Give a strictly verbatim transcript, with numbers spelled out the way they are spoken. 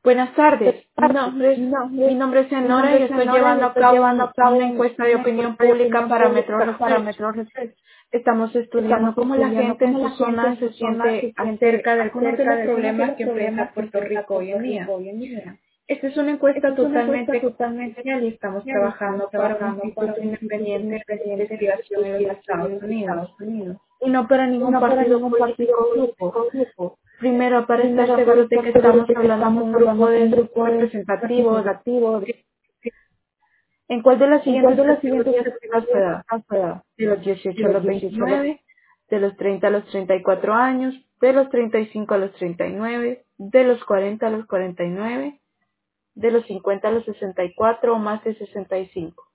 Buenas tardes, mi nombre es, No, mi mi nombre es Senora nombre y es estoy Senora y llevando a estoy cabo llevando un- a cabo una un- encuesta de una opinión encuesta de pública opinión para Metro pública para Research. Metro Research. Estamos estudiando Estamos cómo la estudiando gente en cómo su la gente zona en se su zona siente se siente acerca de algunos de acerca los de algunos de problemas los que enfrenta problemas que Puerto enfrenta Rico hoy Puerto en día. Rico hoy en día. Esta es una Esta encuesta es una encuesta totalmente totalmente confidencial y estamos social y estamos trabajando para un trabajando para instituto un instituto independiente de independiente de investigación en los investigación en Estados los Unidos Estados Unidos. y no para Y ningún no para partido ningún partido político o grupo. político o grupo. Primero, para estar Primero, para seguros de que estar seguros estamos de que hablando estamos con un grupo hablando con un de grupo de representativos. representativos. ¿En cuál de las ¿En cuál siguientes de las siguientes categorías estás categorías edad? estás fuera? De los De dieciocho a los los dieciocho a los veintinueve, de los treinta a los treinta y cuatro años, de los treinta y cinco a los treinta y nueve, de los cuarenta a los cuarenta y nueve, de los cincuenta a los sesenta y cuatro o más de sesenta y cinco.